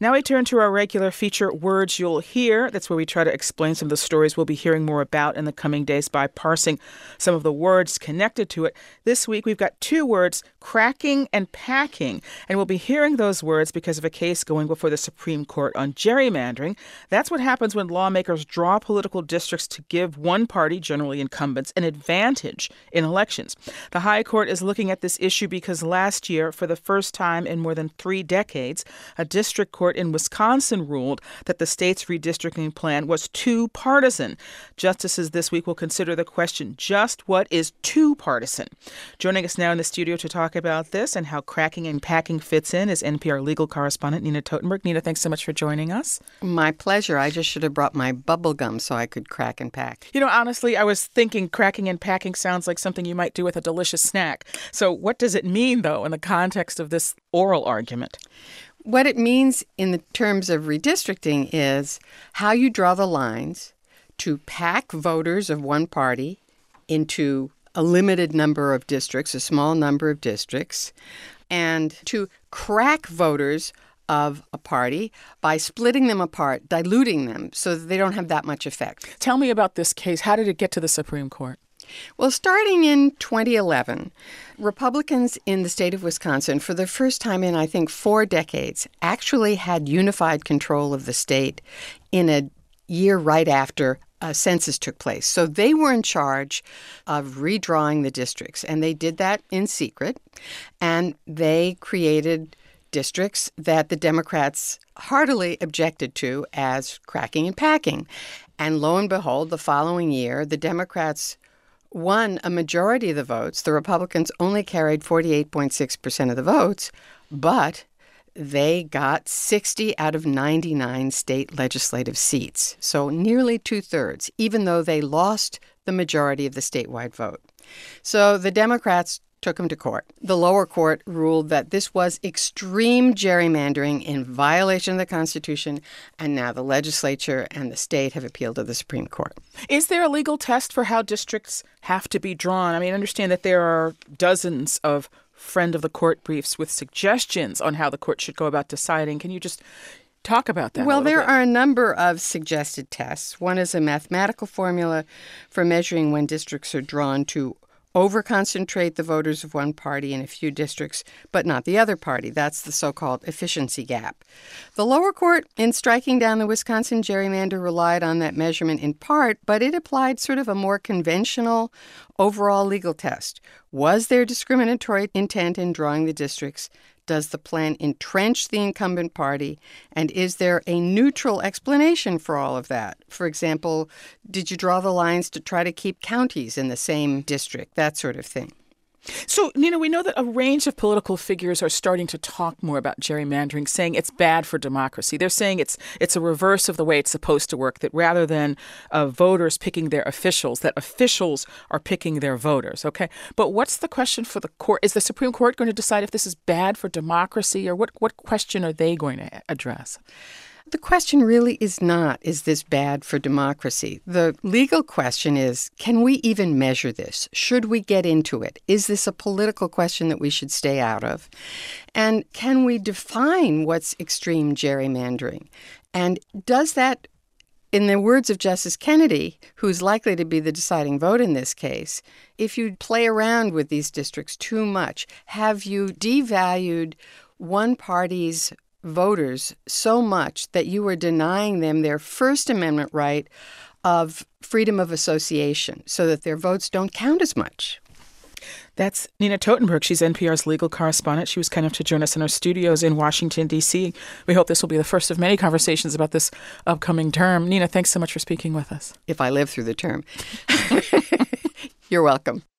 Now we turn to our regular feature, Words You'll Hear. That's where we try to explain some of the stories we'll be hearing more about in the coming days by parsing some of the words connected to it. This week we've got two words, cracking and packing. And we'll be hearing those words because of a case going before the Supreme Court on gerrymandering. That's what happens when lawmakers draw political districts to give one party, generally incumbents, an advantage in elections. The High Court is looking at this issue because last year, for the first time in more than 3 decades, a district court in Wisconsin ruled that the state's redistricting plan was too partisan. Justices this week will consider the question, just what is too partisan? Joining us now in the studio to talk about this and how cracking and packing fits in is NPR legal correspondent Nina Totenberg. Nina, thanks so much for joining us. My pleasure. I just should have brought my bubble gum so I could crack and pack. You know, honestly, I was thinking cracking and packing sounds like something you might do with a delicious snack. So what does it mean, though, in the context of this oral argument? What it means in the terms of redistricting is how you draw the lines to pack voters of one party into a limited number of districts, a small number of districts, and to crack voters of a party by splitting them apart, diluting them so that they don't have that much effect. Tell me about this case. How did it get to the Supreme Court? Well, starting in 2011, Republicans in the state of Wisconsin, for the first time in, I think, 4 decades, actually had unified control of the state in a year right after a census took place. So they were in charge of redrawing the districts, and they did that in secret, and they created districts that the Democrats heartily objected to as cracking and packing. And lo and behold, the following year, the Democrats won a majority of the votes. The Republicans only carried 48.6% of the votes, but they got 60 out of 99 state legislative seats, so nearly 2/3, even though they lost the majority of the statewide vote. So the Democrats took them to court. The lower court ruled that this was extreme gerrymandering in violation of the Constitution, and now the legislature and the state have appealed to the Supreme Court. Is there a legal test for how districts have to be drawn? I mean, I understand that there are dozens of friend of the court briefs with suggestions on how the court should go about deciding. Can you just talk about that? Well, there are a number of suggested tests. One is a mathematical formula for measuring when districts are drawn to over-concentrate the voters of one party in a few districts, but not the other party. That's the so-called efficiency gap. The lower court, in striking down the Wisconsin gerrymander, relied on that measurement in part, but it applied sort of a more conventional overall legal test. Was there discriminatory intent in drawing the districts? Does the plan entrench the incumbent party? And is there a neutral explanation for all of that? For example, did you draw the lines to try to keep counties in the same district? That sort of thing. So, Nina, we know that a range of political figures are starting to talk more about gerrymandering, saying it's bad for democracy. They're saying it's a reverse of the way it's supposed to work, that rather than voters picking their officials, that officials are picking their voters, okay? But what's the question for the court? Is the Supreme Court going to decide if this is bad for democracy, or what question are they going to address? The question really is not, is this bad for democracy? The legal question is, can we even measure this? Should we get into it? Is this a political question that we should stay out of? And can we define what's extreme gerrymandering? And does that, in the words of Justice Kennedy, who's likely to be the deciding vote in this case, if you play around with these districts too much, have you devalued one party's voters so much that you are denying them their First Amendment right of freedom of association so that their votes don't count as much? That's Nina Totenberg. She's NPR's legal correspondent. She was kind enough to join us in our studios in Washington, D.C. We hope this will be the first of many conversations about this upcoming term. Nina, thanks so much for speaking with us. If I live through the term. You're welcome.